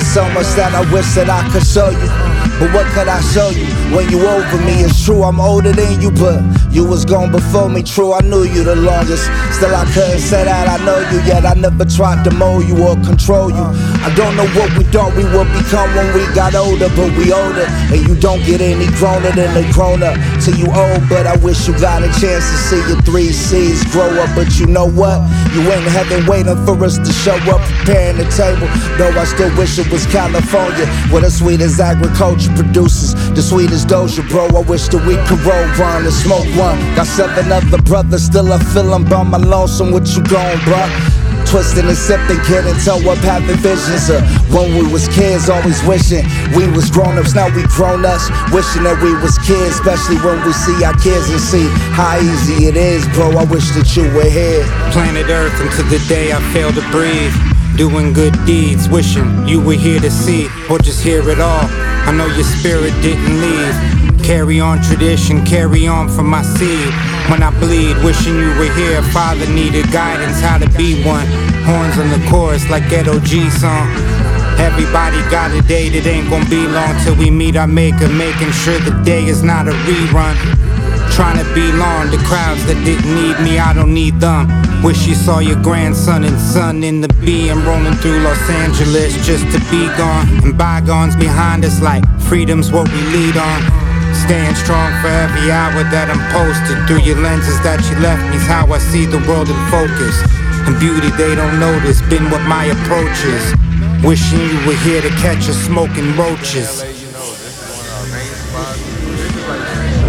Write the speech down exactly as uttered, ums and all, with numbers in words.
There's so much that I wish that I could show you, but what could I show you when you over me? It's true I'm older than you, but you was gone before me. True, I knew you the longest. Still I couldn't say that I know you, yet I never tried to mold you or control you. I don't know what we thought we would become when we got older, but we older, and you don't get any growner than a grown up till you old. But I wish you got a chance to see your three C's grow up. But you know what? You in heaven waiting for us to show up, preparing the table. Though I still wish it was California, where the sweetest agriculture produces the sweetest doja, bro. I wish that we could roll one and smoke one. Got seven other brothers, still I feel I'm by my lonesome. What you going, bro? Twisting and sipping, getting toe up, having visions of when we was kids, always wishing we was grown-ups. Now we grown-ups, wishing that we was kids, especially when we see our kids and see how easy it is, bro. I wish that you were here. Planet Earth until the day I fail to breathe, doing good deeds, wishing you were here to see, or just hear it all. I know your spirit didn't leave. Carry on tradition, carry on from my seed. When I bleed, wishing you were here. Father needed guidance, how to be one. Horns on the chorus like Ghetto G song. Everybody got a day that ain't gonna be long till we meet our maker, making sure the day is not a rerun. Trying to belong to crowds that didn't need me, I don't need them. Wish you saw your grandson and son in the B M rolling through Los Angeles just to be gone. And bygones behind us like freedom's what we lead on. Staying strong for every hour that I'm posted. Through your lenses that you left me's how I see the world in focus. And beauty they don't notice, been what my approach is. Wishing you were here to catch us smoking roaches.